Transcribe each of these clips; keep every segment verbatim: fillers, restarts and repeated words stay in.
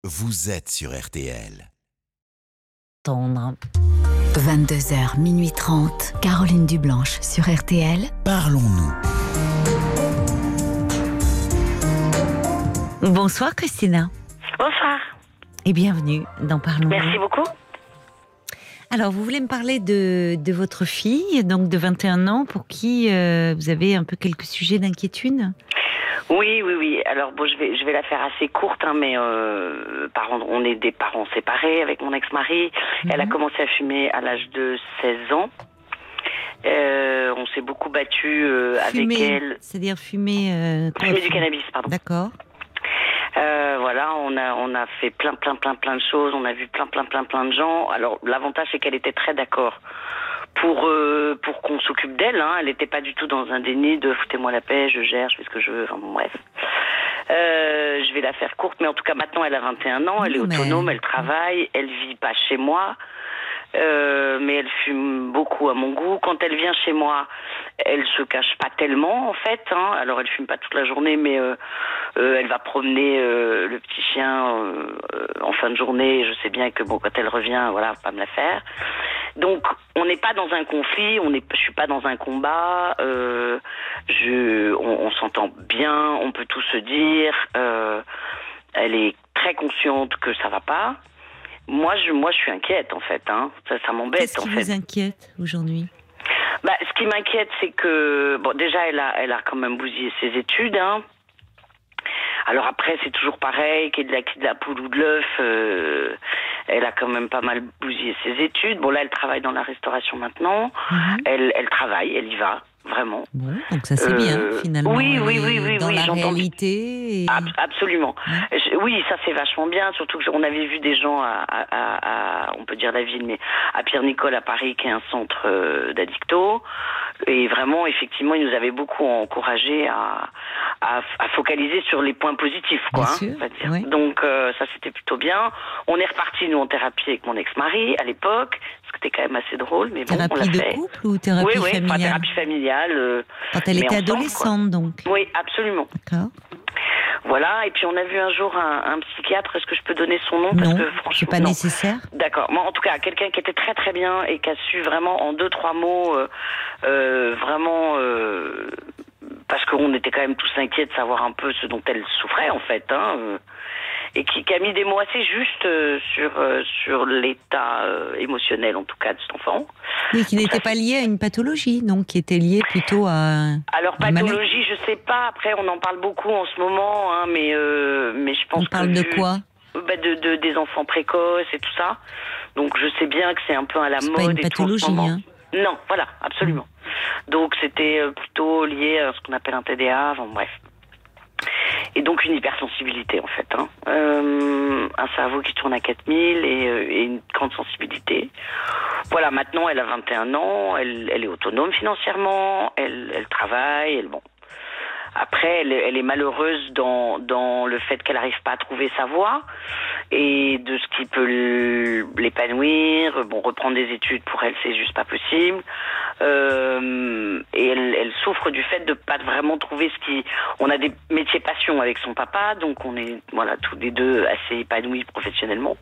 vous êtes sur R T L. Tendre. vingt-deux heures, minuit trente, Caroline Dublanche sur R T L. Parlons-nous. Bonsoir Christina. Bonsoir. Et bienvenue dans Parlons-nous. Merci beaucoup. Alors, vous voulez me parler de, de votre fille, donc de vingt et un ans, pour qui euh, vous avez un peu quelques sujets d'inquiétude ? Oui, oui, oui. Alors, bon, je vais, je vais la faire assez courte, hein, mais euh, parents, on est des parents séparés avec mon ex-mari. Mm-hmm. Elle a commencé à fumer à l'âge de seize ans. Euh, on s'est beaucoup battu euh, avec elle. C'est-à-dire fumer... Euh, fumer du cannabis, pardon. D'accord. Euh, voilà, on a on a fait plein plein plein plein de choses, on a vu plein plein plein plein de gens. Alors l'avantage c'est qu'elle était très d'accord pour euh, pour qu'on s'occupe d'elle. Hein. Elle n'était pas du tout dans un déni de foutez-moi la paix, je gère, je fais ce que je veux. Enfin bon, bref. Euh, je vais la faire courte, mais en tout cas maintenant elle a vingt et un ans, elle est autonome, elle travaille, elle vit pas chez moi. Euh, mais elle fume beaucoup à mon goût. Quand elle vient chez moi, elle se cache pas tellement en fait. Hein. Alors elle fume pas toute la journée, mais euh, euh, elle va promener euh, le petit chien euh, en fin de journée. Je sais bien que bon, quand elle revient, voilà, va pas me la faire. Donc on n'est pas dans un conflit, on est, je suis pas dans un combat. Euh, je, on, on s'entend bien, on peut tout se dire. Euh, elle est très consciente que ça va pas. Moi, je, moi, je suis inquiète, en fait. Hein. Ça, ça m'embête, Qu'est-ce en fait. Qu'est-ce qui vous inquiète aujourd'hui ? Bah, ce qui m'inquiète, c'est que... Bon, déjà, elle a, elle a quand même bousillé ses études. Hein. Alors après, c'est toujours pareil, qu'il y ait de la, de la poule ou de l'œuf. Euh, elle a quand même pas mal bousillé ses études. Bon, là, elle travaille dans la restauration maintenant. Mm-hmm. Elle, elle travaille, elle y va. Vraiment. Bon, donc ça c'est euh, bien finalement. Oui, oui, oui, oui, dans oui, la j'entends... réalité. Et... Ab- absolument. Ouais. Je, oui, ça c'est vachement bien. Surtout qu'on avait vu des gens à, à, à, à, on peut dire la ville, mais à Pierre-Nicole à Paris, qui est un centre euh, d'addictos. Et vraiment, effectivement, ils nous avaient beaucoup encouragés à, à, à focaliser sur les points positifs, quoi. Bien hein, sûr, on va dire. Oui. Donc euh, ça c'était plutôt bien. On est reparti nous en thérapie avec mon ex-mari à l'époque. C'était quand même assez drôle, mais bon, thérapie on l'a de fait. couple ou thérapie oui, oui, familiale ? Oui, thérapie familiale. Euh, Quand elle était ensemble, adolescente, quoi. donc. Oui, absolument. D'accord. Voilà, et puis on a vu un jour un, un psychiatre. Est-ce que je peux donner son nom ? Parce Non, que, franchement, c'est pas non. nécessaire. D'accord. Moi, en tout cas, quelqu'un qui était très très bien et qui a su vraiment en deux trois mots, euh, euh, vraiment. Euh, parce qu'on était quand même tous inquiets de savoir un peu ce dont elle souffrait en fait, hein, euh, et qui, qui a mis des mots assez justes euh, sur euh, sur l'état euh, émotionnel en tout cas de cet enfant. Oui, qui n'était pas lié à une pathologie, donc qui était lié plutôt à. Alors pathologie, je sais pas. Après, on en parle beaucoup en ce moment, hein, mais euh, mais je pense. On parle que de vu, quoi ? bah de, de des enfants précoces et tout ça. Donc je sais bien que c'est un peu à la c'est mode. Pas une et pathologie, tout en ce moment. hein. Non, voilà, absolument. Mmh. Donc c'était plutôt lié à ce qu'on appelle un T D A, enfin bref. Et donc une hypersensibilité en fait. Hein. Euh, un cerveau qui tourne à quatre mille et, euh, et une grande sensibilité. Voilà, maintenant elle a vingt et un ans, elle, elle est autonome financièrement, elle, elle travaille, elle bon. Après, elle, elle est malheureuse dans, dans le fait qu'elle n'arrive pas à trouver sa voie et de ce qui peut l'épanouir. Bon, reprendre des études pour elle, c'est juste pas possible. Euh, et elle, elle souffre du fait de pas vraiment trouver ce qui. On a des métiers passion avec son papa, donc on est voilà tous les deux assez épanouis professionnellement.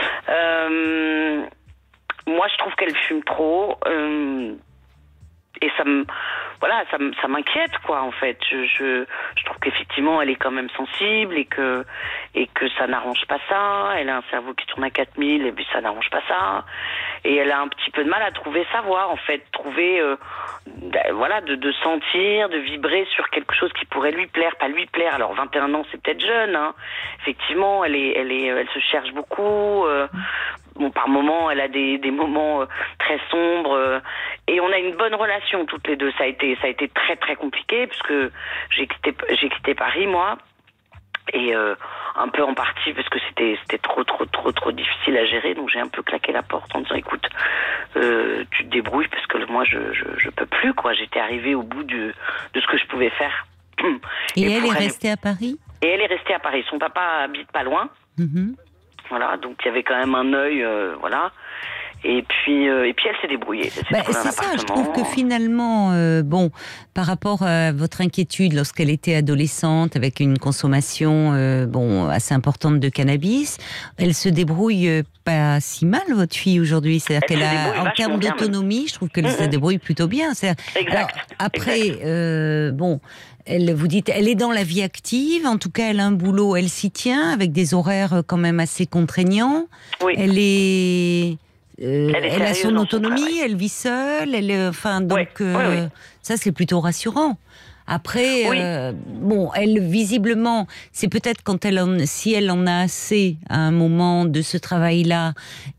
Euh, moi, je trouve qu'elle fume trop. Euh, Et ça me, voilà, ça, ça m'inquiète quoi en fait. Je, je, je trouve qu'effectivement elle est quand même sensible et que et que ça n'arrange pas ça. Elle a un cerveau qui tourne à quatre mille et puis ça n'arrange pas ça. Et elle a un petit peu de mal à trouver sa voie en fait, trouver, euh, voilà, de, de sentir, de vibrer sur quelque chose qui pourrait lui plaire, pas lui plaire. Alors vingt et un ans c'est peut-être jeune, hein. Effectivement, elle est, elle est, elle se cherche beaucoup. Euh, Bon, par moments, elle a des, des moments euh, très sombres euh, et on a une bonne relation toutes les deux. Ça a été, ça a été très très compliqué puisque j'ai quitté, j'ai quitté Paris moi et euh, un peu en partie parce que c'était, c'était trop trop trop trop difficile à gérer. Donc j'ai un peu claqué la porte en disant écoute, euh, tu te débrouilles parce que moi je je, je peux plus quoi. J'étais arrivée au bout de de ce que je pouvais faire. Et, et elle est restée elle... à Paris ? Et elle est restée à Paris. Son papa habite pas loin. Mm-hmm. Voilà, donc il y avait quand même un œil, euh, voilà. Et puis, euh, et puis elle s'est débrouillée. Elle Bah, c'est ça, je trouve que finalement, euh, bon, par rapport à votre inquiétude lorsqu'elle était adolescente, avec une consommation euh, bon, assez importante de cannabis, elle se débrouille euh, pas si mal, votre fille, aujourd'hui. C'est-à-dire Elle qu'elle se a, débrouille en vachement termes bien, d'autonomie, je trouve qu'elle Mm, se mm. débrouille plutôt bien. C'est- Exact, Alors, après, exact. euh, bon, elle, vous dites, elle est dans la vie active, en tout cas, elle a un boulot, elle s'y tient, avec des horaires euh, quand même assez contraignants. Oui. Elle est... Euh, Elle est elle a sérieuse son dans son autonomie, travail. elle vit seule, elle est, enfin donc Ouais, euh, ouais, ouais. ça c'est plutôt rassurant. Après, Oui. euh, bon, elle visiblement, c'est peut-être quand elle en, si elle en a assez à un moment de ce travail-là,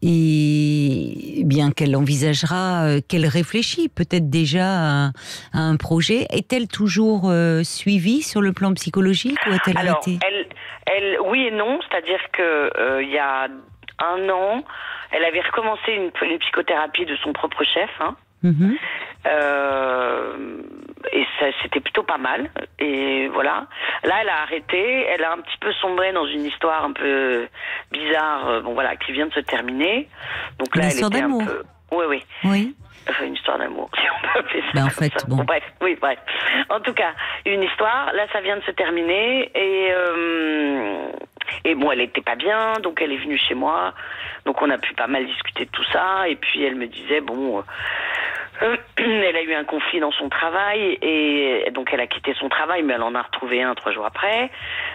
et bien qu'elle envisagera, euh, qu'elle réfléchit peut-être déjà à, à un projet. Est-elle toujours euh, suivie sur le plan psychologique ou a-t-elle Alors, arrêté? elle, elle, oui et non, c'est-à-dire que euh, il y a un an, elle avait recommencé une, une psychothérapie de son propre chef, hein. Mhm. Euh, et ça, c'était plutôt pas mal. Et voilà. Là, elle a arrêté. Elle a un petit peu sombré dans une histoire un peu bizarre, euh, bon voilà, qui vient de se terminer. Donc Une là, elle histoire était un d'amour. peu. Oui, oui. Oui. Enfin, une histoire d'amour, si on peut appeler ça. Ben, en comme fait, ça. bon. Bref, oui, bref. En tout cas, une histoire. Là, ça vient de se terminer. Et, euh, et bon, elle était pas bien, donc elle est venue chez moi. Donc on a pu pas mal discuter de tout ça. Et puis elle me disait, bon, euh, elle a eu un conflit dans son travail. Et donc elle a quitté son travail, mais elle en a retrouvé un trois jours après.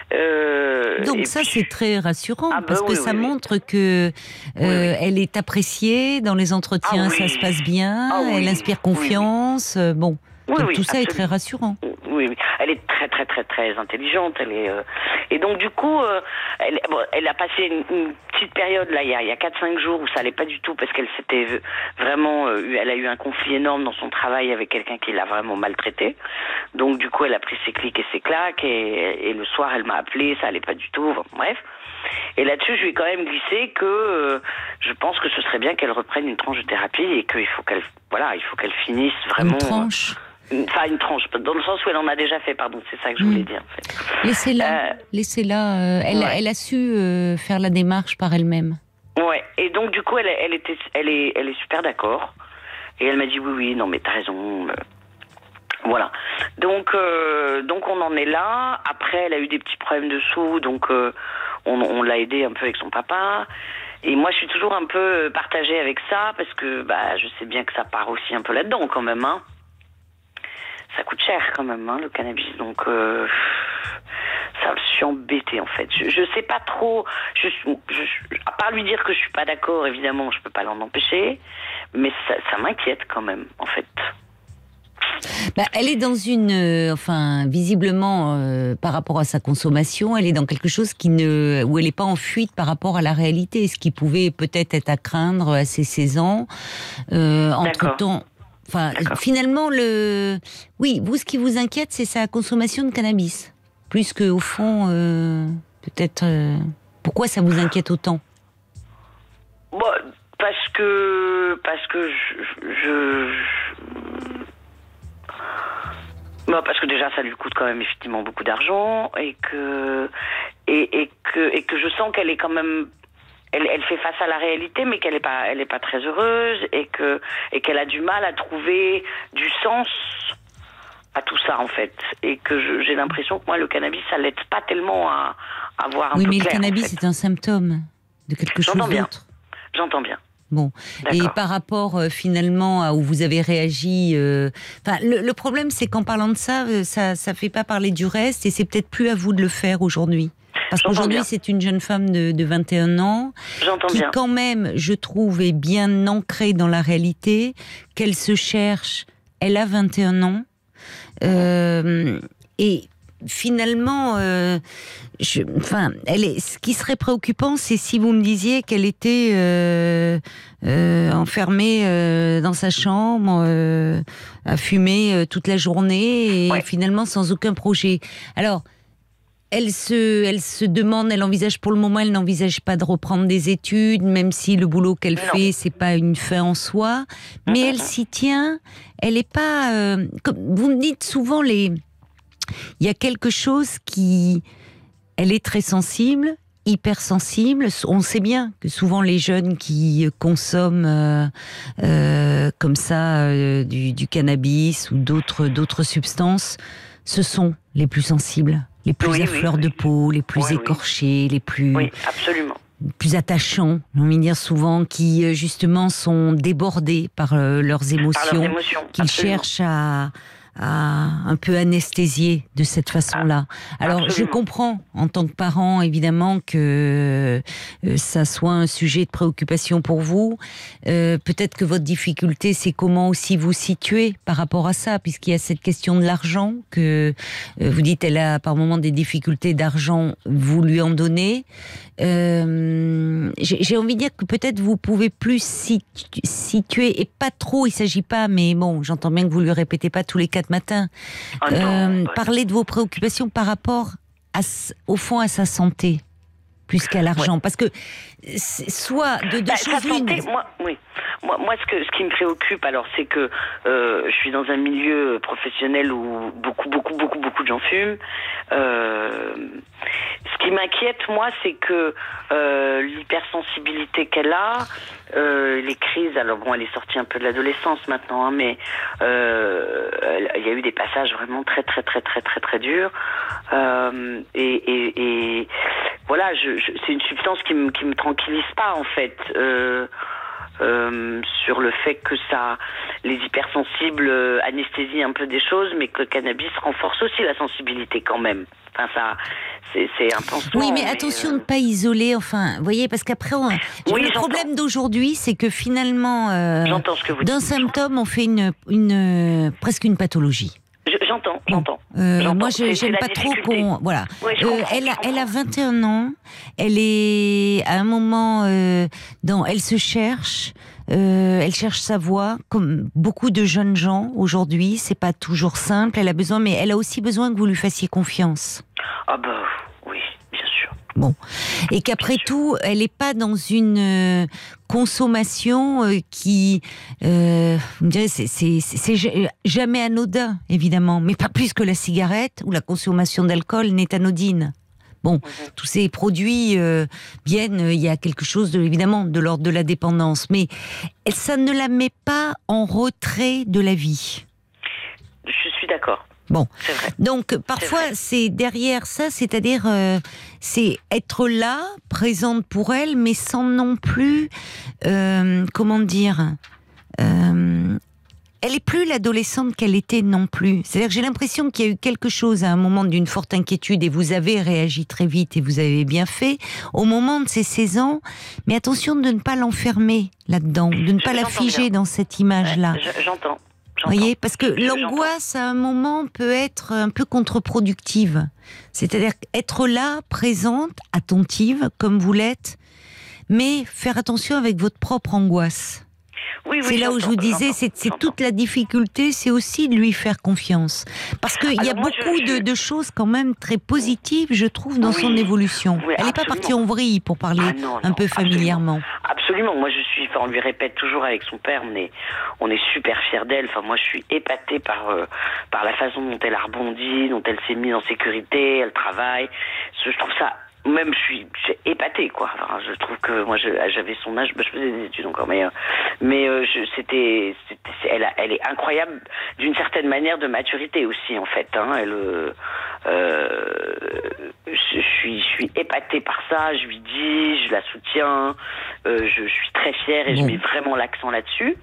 Euh, Donc et ça puis- c'est très rassurant Ah, bah parce que oui, ça oui, oui. montre que euh, Oui, oui. elle est appréciée dans les entretiens, Ah, oui. ça se passe bien, Ah, oui. elle inspire Oui, oui. confiance. euh, Bon, Oui, donc oui, tout ça est très absolument. rassurant. Oui, oui, elle est très très très très intelligente. Elle est euh, et donc du coup, euh, elle, bon, elle a passé une, une petite période là, il y a, il y a quatre cinq jours où ça allait pas du tout parce qu'elle s'était v- vraiment, euh, eu- elle a eu un conflit énorme dans son travail avec quelqu'un qui l'a vraiment maltraité. Donc du coup, elle a pris ses clics et ses claques et, et le soir, elle m'a appelé, ça allait pas du tout. Enfin, bref. Et là-dessus, je lui ai quand même glissé que euh, je pense que ce serait bien qu'elle reprenne une tranche de thérapie et qu'il faut qu'elle, voilà, il faut qu'elle finisse vraiment. Une tranche. Enfin, une tranche, dans le sens où elle en a déjà fait, pardon, c'est ça que je voulais Mm. dire. En fait. Laissez-la, Euh, laissez-la. euh, elle, ouais. elle a su euh, faire la démarche par elle-même. Ouais, et donc du coup, elle, elle, était, elle, est, elle est super d'accord. Et elle m'a dit, oui, oui, non, mais t'as raison. euh, Voilà. Donc, euh, donc on en est là. Après, elle a eu des petits problèmes de sous, donc euh, on, on l'a aidée un peu avec son papa. Et moi, je suis toujours un peu partagée avec ça, parce que bah, je sais bien que ça part aussi un peu là-dedans, quand même, hein. Ça coûte cher quand même, hein, le cannabis. Donc, euh, ça, je suis embêtée en fait. Je, je sais pas trop. Je, je, à part lui dire que je suis pas d'accord, évidemment, je peux pas l'en empêcher. Mais ça, ça m'inquiète quand même, en fait. Bah, elle est dans une, euh, enfin, visiblement, euh, par rapport à sa consommation, elle est dans quelque chose qui ne, où elle n'est pas en fuite par rapport à la réalité, ce qui pouvait peut-être être à craindre à ses seize ans. Euh, entre temps, enfin, D'accord. finalement, le, oui, vous, ce qui vous inquiète, c'est sa consommation de cannabis, plus que au fond, euh, peut-être. Euh, pourquoi ça vous inquiète autant? Bon, parce que, parce que je, je, je Bah parce que déjà ça lui coûte quand même effectivement beaucoup d'argent et que et, et que et que je sens qu'elle est quand même elle, elle fait face à la réalité mais qu'elle est pas elle est pas très heureuse et que et qu'elle a du mal à trouver du sens à tout ça en fait et que je, j'ai l'impression que moi le cannabis ça l'aide pas tellement à, à voir un oui, peu mais clair. le cannabis en fait. est un symptôme de quelque J'entends chose bien. d'autre. J'entends bien. Bon, D'accord. et par rapport euh, finalement à où vous avez réagi, euh, enfin, le, le problème c'est qu'en parlant de ça, euh, ça ça fait pas parler du reste et c'est peut-être plus à vous de le faire aujourd'hui. Parce J'entends qu'aujourd'hui bien. c'est une jeune femme de, de vingt et un ans J'entends qui bien. quand même, je trouve, est bien ancrée dans la réalité, qu'elle se cherche, elle a vingt et un ans, euh, et finalement, euh, je, enfin, elle est, ce qui serait préoccupant, c'est si vous me disiez qu'elle était euh, euh, enfermée euh, dans sa chambre, euh, à fumer euh, toute la journée, et Ouais. finalement sans aucun projet. Alors, elle se, elle se demande, elle envisage pour le moment, elle n'envisage pas de reprendre des études, même si le boulot qu'elle Non. fait, c'est pas une fin en soi, mais elle s'y tient. Elle est pas, euh, comme vous me dites souvent, les, il y a quelque chose qui, elle est très sensible, hypersensible. On sait bien que souvent les jeunes qui consomment euh, euh, comme ça euh, du, du cannabis ou d'autres d'autres substances, ce sont les plus sensibles, les plus oui, à oui, fleur oui. de peau, les plus Oui, écorchés, oui. les plus Oui, absolument. plus attachants, on va dire souvent, qui justement sont débordés par euh, leurs émotions, Par leurs émotions, qu'ils absolument. cherchent à à un peu anesthésier de cette façon-là. Alors, Absolument. je comprends, en tant que parent, évidemment, que euh, ça soit un sujet de préoccupation pour vous. Euh, peut-être que votre difficulté, c'est comment aussi vous situer par rapport à ça, puisqu'il y a cette question de l'argent, que euh, vous dites, elle a par moment des difficultés d'argent, vous lui en donnez. Euh, j'ai, j'ai envie de dire que peut-être vous pouvez plus situ- situer, et pas trop, il s'agit pas, mais bon, j'entends bien que vous lui répétez pas tous les quatre matins. Ah non, Euh, bah, parler de vos préoccupations par rapport à, au fond à sa santé plus qu'à l'argent, Ouais. parce que c'est soit de deux Bah, sa choses l'une. santé, moi, oui. Moi, moi, ce que ce qui me préoccupe, alors, c'est que euh, je suis dans un milieu professionnel où beaucoup, beaucoup, beaucoup, beaucoup de gens fument. Euh, ce qui m'inquiète, moi, c'est que euh, l'hypersensibilité qu'elle a, euh, les crises. Alors bon, elle est sortie un peu de l'adolescence maintenant, hein, mais euh, il y a eu des passages vraiment très, très, très, très, très, très durs. Euh, et, et, et voilà, je, je, c'est une substance qui me qui me tranquillise pas en fait. Euh, Euh, sur le fait que ça, les hypersensibles euh, anesthésient un peu des choses, mais que le cannabis renforce aussi la sensibilité quand même. Enfin, ça, c'est, c'est un pansement. Oui, mais attention euh... de ne pas isoler, enfin, vous voyez, parce qu'après, on... oui, le j'entends. problème d'aujourd'hui, c'est que finalement, euh, J'entends ce que vous d'un dites. symptôme, on fait une, une, presque une pathologie. Je, j'entends, j'entends. Euh, j'entends. Moi, je, C'est, j'aime c'est pas trop difficulté. qu'on... Voilà. Oui, je Euh, comprends, elle, a, je elle a comprends. vingt et un ans, elle est à un moment... Euh, dans, elle se cherche, euh, elle cherche sa voie, comme beaucoup de jeunes gens aujourd'hui. C'est pas toujours simple, elle a besoin, mais elle a aussi besoin que vous lui fassiez confiance. Ah bah oui, bien sûr. Bon. Et qu'après tout, elle n'est pas dans une euh, consommation euh, qui, euh, vous me direz, c'est, c'est, c'est, c'est jamais anodin, évidemment, mais pas plus que la cigarette ou la consommation d'alcool n'est anodine. Bon, Mm-hmm. tous ces produits euh, viennent, il y a quelque chose, de, évidemment, de l'ordre de la dépendance, mais ça ne la met pas en retrait de la vie. Je suis d'accord. Bon, C'est vrai. donc parfois C'est vrai. c'est derrière ça, c'est-à-dire euh, c'est être là, présente pour elle, mais sans non plus, euh, comment dire, euh, elle est plus l'adolescente qu'elle était non plus. C'est-à-dire que j'ai l'impression qu'il y a eu quelque chose à un moment d'une forte inquiétude et vous avez réagi très vite et vous avez bien fait au moment de ces seize ans. Mais attention de ne pas l'enfermer là-dedans, de ne pas Je- la j'entends figer bien. dans cette image-là. Je- j'entends. Vous voyez, parce que Je- l'angoisse, à un moment, peut être un peu contre-productive. C'est-à-dire être là, présente, attentive, comme vous l'êtes, mais faire attention avec votre propre angoisse. Oui, oui, c'est là où je j'entends, vous disais, j'entends, c'est, c'est j'entends. toute la difficulté, c'est aussi de lui faire confiance. Parce qu'il y a Alors moi, beaucoup je- je- de, de choses quand même très positives, je trouve, dans Oui, son évolution. oui, Elle n'est pas absolument. partie en vrille, pour parler Ah non, un non, peu familièrement. Absolument. Moi, je suis. Enfin, on lui répète toujours avec son père. On est, on est super fiers d'elle. Enfin, moi, je suis épatée par euh, par la façon dont elle a rebondi, dont elle s'est mise en sécurité. Elle travaille. Je trouve ça. Même, je suis, je suis épatée, quoi. Alors, je trouve que moi, je, j'avais son âge. Bah, je faisais des études encore, mais euh, mais euh, je, c'était, c'était, elle, a, elle est incroyable d'une certaine manière de maturité aussi, en fait. Hein. Elle. Euh, euh, je, je suis, je suis épatée par ça. Je lui dis, je la soutiens. Euh, je, je suis très fière et Bon. je mets vraiment l'accent là-dessus.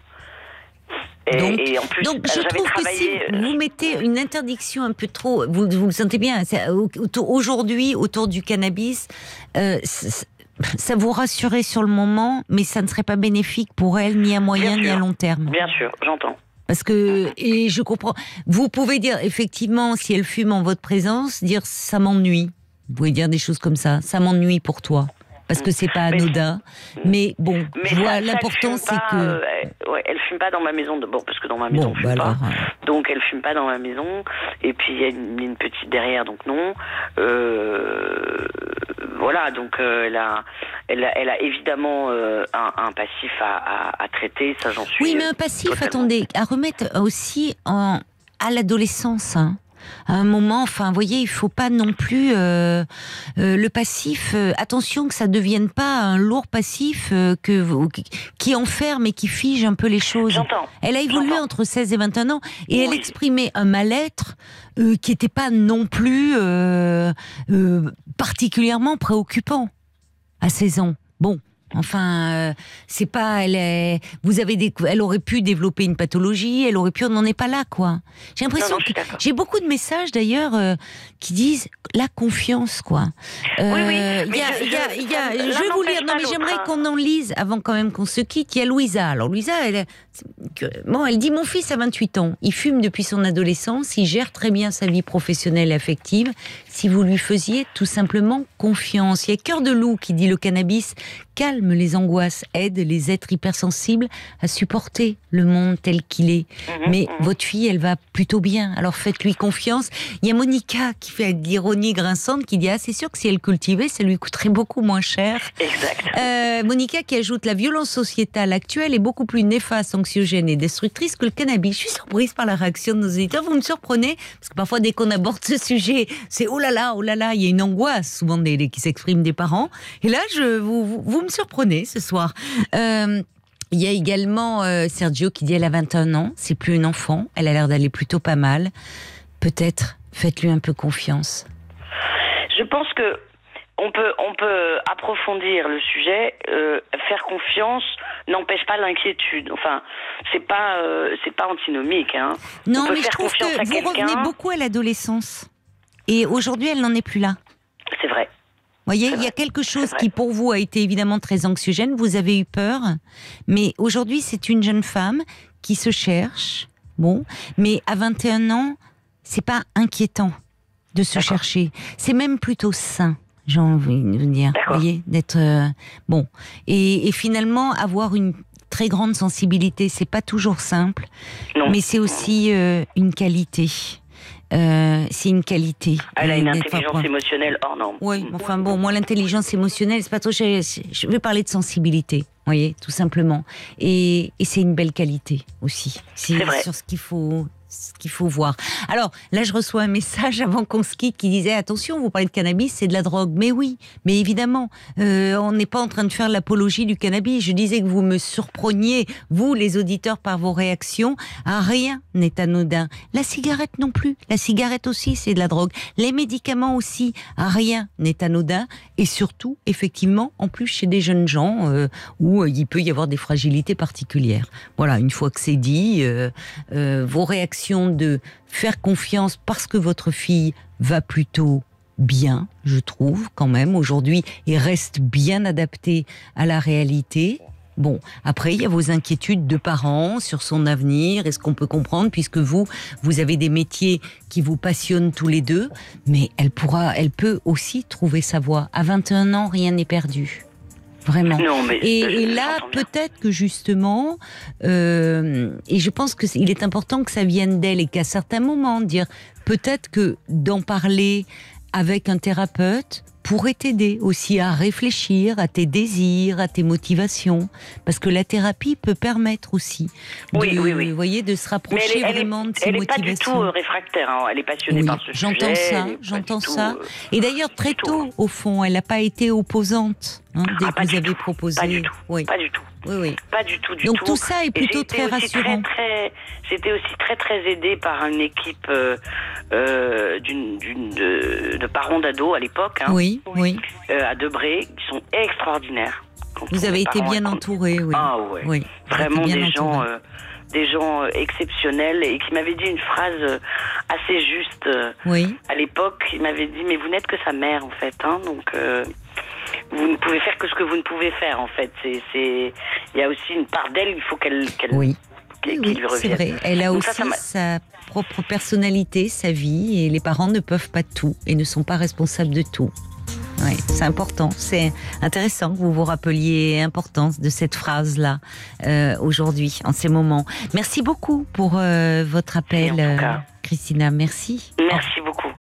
Et, Donc, et en plus, donc je j'avais trouve travaillé. que si vous mettez une interdiction un peu trop, vous, vous le sentez bien, c'est, autour, aujourd'hui, autour du cannabis, euh, c'est, ça vous rassurait sur le moment, mais ça ne serait pas bénéfique pour elle, ni à moyen, Bien ni sûr. à long terme. Bien sûr, j'entends. Parce que, et je comprends, vous pouvez dire, effectivement, si elle fume en votre présence, dire ça m'ennuie. Vous pouvez dire des choses comme ça, ça m'ennuie pour toi. Parce que c'est pas Mais- anodin. Mais bon, Mais je vois, ça- ça, l'important elle c'est fume pas, que. euh, elle- ouais, elle fume pas dans ma maison. De, bon, parce que dans ma maison, Bon, on fume bah pas. alors. euh, Donc, elle fume pas dans ma maison. Et puis, il y a une, une petite derrière, donc non. Euh, voilà, donc euh, elle, a, elle, a, elle a évidemment euh, un, un passif à, à, à traiter, ça j'en suis. Oui, mais euh, un passif, totalement. attendez, à remettre aussi en, à l'adolescence. Hein. À un moment, enfin, vous voyez, il faut pas non plus euh, euh, le passif. Euh, attention que ça devienne pas un lourd passif euh, que qui enferme et qui fige un peu les choses. J'entends. Elle a évolué J'entends. entre seize et vingt et un ans et Oui. elle exprimait un mal-être euh, qui n'était pas non plus euh, euh, particulièrement préoccupant à seize ans. Bon. Enfin, euh, c'est pas. Elle est. Vous avez des. Elle aurait pu développer une pathologie. Elle aurait pu. On n'en est pas là, quoi. J'ai l'impression Non, non, je suis que d'accord. j'ai beaucoup de messages d'ailleurs euh, qui disent la confiance, quoi. Euh, Oui, oui, il y a, mais je- il y a, je- il y a- l'un je vais vous n'empêche lire. Non, pas mais j'aimerais l'autre, qu'on en lise avant quand même qu'on se quitte. Il y a Louisa. Alors Louisa, elle, est- que- bon, elle dit mon fils a vingt-huit ans. Il fume depuis son adolescence. Il gère très bien sa vie professionnelle et affective. Si vous lui faisiez tout simplement confiance. Il y a Cœur de loup qui dit le cannabis calme les angoisses, aide les êtres hypersensibles à supporter le monde tel qu'il est. Mhm, Mais mhm. votre fille, elle va plutôt bien. Alors faites-lui confiance. Il y a Monica qui fait de l'ironie grinçante qui dit ah c'est sûr que si elle cultivait, ça lui coûterait beaucoup moins cher. Exact. Euh, Monica qui ajoute la violence sociétale actuelle est beaucoup plus néfaste, anxiogène et destructrice que le cannabis. Je suis surprise par la réaction de nos éditeurs. Vous me surprenez parce que parfois dès qu'on aborde ce sujet, c'est oh là là, oh là là, il y a une angoisse souvent des, des- qui s'exprime des parents. Et là, je vous, vous, vous me surprenez ce soir. Euh, Il y a également euh, Sergio qui dit elle a vingt et un ans, c'est plus une enfant, elle a l'air d'aller plutôt pas mal. Peut-être faites-lui un peu confiance. Je pense que on peut, on peut approfondir le sujet. Euh, faire confiance n'empêche pas l'inquiétude. Enfin, c'est pas, euh, c'est pas antinomique. Hein. Non, On peut mais je faire trouve confiance que à vous quelqu'un. revenez beaucoup à l'adolescence. Et aujourd'hui, elle n'en est plus là. C'est vrai. Vous voyez, C'est il y a vrai, quelque chose vrai. qui pour vous a été évidemment très anxiogène, vous avez eu peur, mais aujourd'hui c'est une jeune femme qui se cherche, bon, mais à vingt et un ans, c'est pas inquiétant de se D'accord. chercher, c'est même plutôt sain, j'ai envie de vous dire, vous D'accord. voyez, d'être, euh, bon, et, et finalement avoir une très grande sensibilité, c'est pas toujours simple, Non. mais c'est aussi euh, une qualité. Euh, c'est une qualité. Elle a une euh, d'être intelligence pas- émotionnelle hors norme. Oui, enfin bon, moi l'intelligence émotionnelle, c'est pas trop. Je, je vais parler de sensibilité, vous voyez, tout simplement. Et, et c'est une belle qualité aussi. C'est C'est vrai. sur ce qu'il faut, ce qu'il faut voir. Alors là, je reçois un message avant qu'on se quitte qui disait attention, vous parlez de cannabis, c'est de la drogue. Mais oui, mais évidemment, euh, on n'est pas en train de faire l'apologie du cannabis. Je disais que vous me surpreniez, vous les auditeurs, par vos réactions. Ah, rien n'est anodin. La cigarette non plus. La cigarette aussi, c'est de la drogue. Les médicaments aussi. Ah, rien n'est anodin. Et surtout, effectivement, en plus chez des jeunes gens euh, où euh, il peut y avoir des fragilités particulières. Voilà, une fois que c'est dit, euh, euh, vos réactions de faire confiance parce que votre fille va plutôt bien, je trouve, quand même, aujourd'hui, et reste bien adaptée à la réalité. Bon, après, il y a vos inquiétudes de parents sur son avenir, est-ce qu'on peut comprendre, puisque vous, vous avez des métiers qui vous passionnent tous les deux, mais elle pourra, elle peut aussi trouver sa voie. À vingt et un ans, rien n'est perdu. Vraiment. Non, mais Et, je- et là, j'entends bien. peut-être que justement, euh, et je pense que c'est- il est important que ça vienne d'elle et qu'à certains moments, dire peut-être que d'en parler avec un thérapeute pourrait t'aider aussi à réfléchir à tes désirs, à tes motivations, parce que la thérapie peut permettre aussi, de, Oui, oui, oui. vous voyez, de se Mais rapprocher elle est, elle est- vraiment de ses elle est pas du motivations. tout euh, réfractaire. Hein. Elle est passionnée Oui, par ce j'entends sujet. ça, elle est pas j'entends du tout, ça. euh, Et d'ailleurs, très du tout. tôt, au fond, elle n'a pas été opposante hein, dès Ah, que pas vous du avez tout. proposé. Pas du tout. Oui, Pas du tout. oui, oui. Pas du tout, du Donc tout. tout ça est Et plutôt j'ai été très aussi rassurant. Très, très, j'étais aussi très très aidée par une équipe euh, euh, d'une, d'une, de, de parents d'ados à l'époque, hein, Oui, oui. euh, à Debré, qui sont extraordinaires. Quand Vous on avez est été parents bien et quand- entouré, oui. Ah ouais. Oui, vous avez Vraiment été bien des gens, entouré. euh, des gens euh, exceptionnels et qui m'avaient dit une phrase euh, assez juste euh, Oui, à l'époque. Ils m'avaient dit mais vous n'êtes que sa mère en fait, hein, donc euh, vous ne pouvez faire que ce que vous ne pouvez faire en fait. C'est, c'est, il y a aussi une part d'elle, il faut qu'elle, qu'elle, oui. qu'elle, Oui, qu'il lui c'est revienne. vrai. Elle a Donc aussi ça, ça m'a- sa propre personnalité, sa vie, et les parents ne peuvent pas tout et ne sont pas responsables de tout. Oui, c'est important. C'est intéressant que vous vous rappeliez l'importance de cette phrase-là euh, aujourd'hui, en ces moments. Merci beaucoup pour euh, votre appel, Et en tout euh, cas. Christina. Merci. Merci beaucoup.